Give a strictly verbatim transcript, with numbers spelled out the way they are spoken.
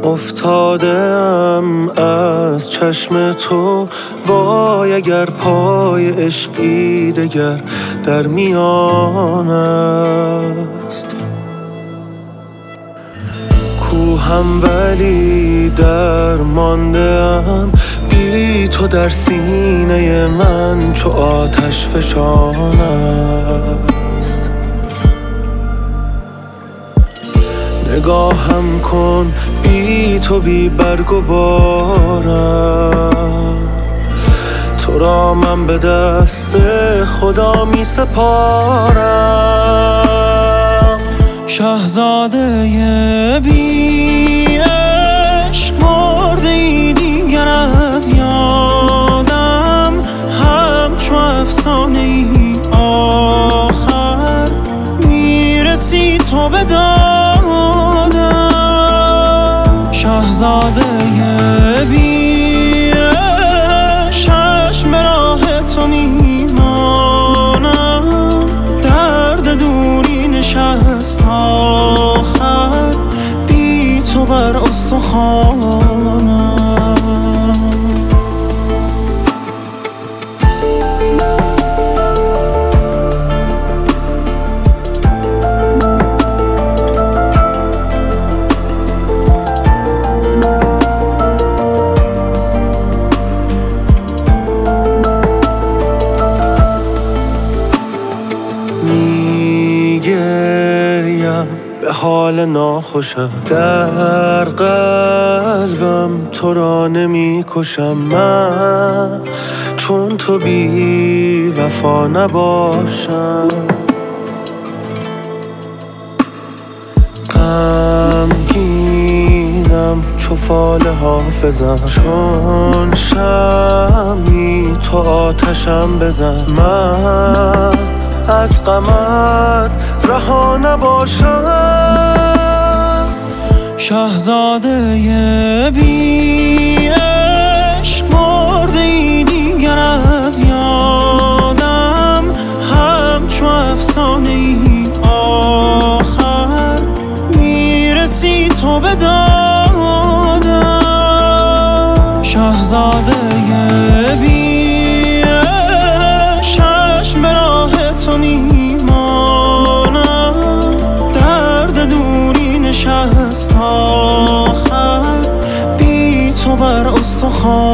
افتادم از چشم تو، وای اگر پای عشقی دگر در میان است. کوهم ولی درمانده‌ام، بی تو در سینه من چو آتش فشان است. نگاهم کن بی تو بی برگ و بارم، تو را من به دست خدا می سپارم. شاهزاده بی عشق مرده ای دیگر از یادم، همچو افسانه ای آخر میرسی تو به دادم. شاهزاده بی عشق چشم به راه تو میمانم، درد دوری نشست آخر بی تو بر استخوانم. میگریم به حال ناخوشم، در قلبم تو را نمی کشم. من چون تو بی وفا نباشم، غمگینم چو فال حافظم، چون شمعی تو آتشم بزن. من از غمت رها نباشم. شاهزاده بی عشق مرده ای دیگر از یادم، همچو افسانه ای آخر میرسی تو به دادم. شاهزاده بی عشق چشم به راه تو میمانم، درد دوری نشست آخر بی تو بر استخوان.